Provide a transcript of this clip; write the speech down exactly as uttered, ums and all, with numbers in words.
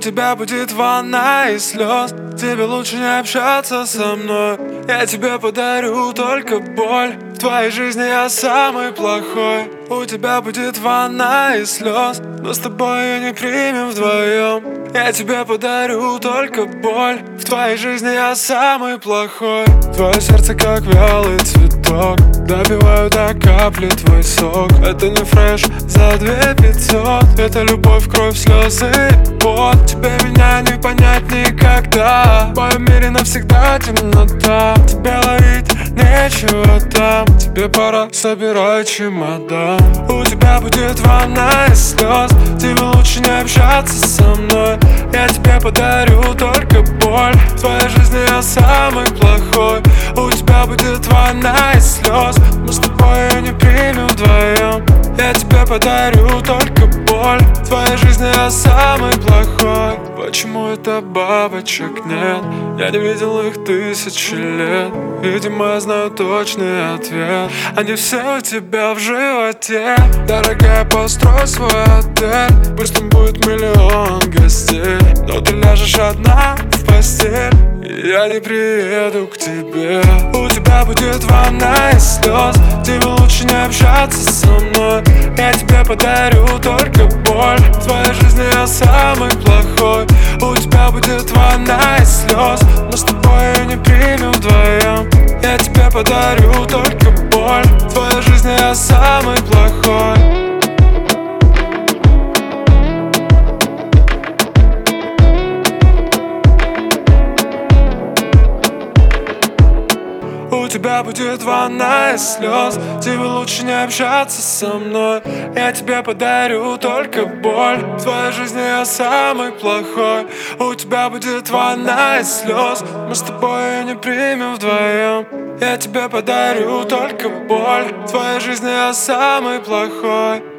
тебя будет ванна из слез. Тебе лучше не общаться со мной. Я тебе подарю только боль. В твоей жизни я самый плохой. У тебя будет ванна из слез, но с тобой ее не примем вдвоем. Я тебе подарю только боль. В твоей жизни я самый плохой. Твое сердце как вялый цветок, допиваю до капли твой сок. Это не фреш за две пятьсот. Это любовь, кровь, слезы, пот. Тебе меня не понять никогда. В моем мире навсегда темнота. Тебе ловить нечего там. Тебе пора собирать чемодан. У тебя будет ванна из слез. Тебе лучше не общаться со мной. Я тебе подарю только боль. В твоей жизни я самый плохой. У тебя будет ванна из слез, мы с тобой ее не примем вдвоем. Я тебе подарю только боль. В твоей жизни я самый плохой. Почему это бабочек нет? Я не видел их тысячи лет. Видимо, я знаю точный ответ. Они все у тебя в животе. Дорогая, построй свой отель. Пусть там будет миллион гостей, но ты ляжешь одна в постель, и я не приеду к тебе. У тебя будет ванна из слез. Тебе лучше не общаться со мной. Я тебе подарю только боль. В твоей жизни я самый плохой. У тебя будет ванна из слез, но с тобой ее не примем вдвоем. Я тебе подарю только боль. В твоей жизни я самый плохой. У тебя будет ванна из слез. Тебе лучше не общаться со мной. Я тебе подарю только боль. В твоей жизни я самый плохой. У тебя будет ванна из слез, мы с тобой ее не примем вдвоем. Я тебе подарю только боль. В твоей жизни я самый плохой.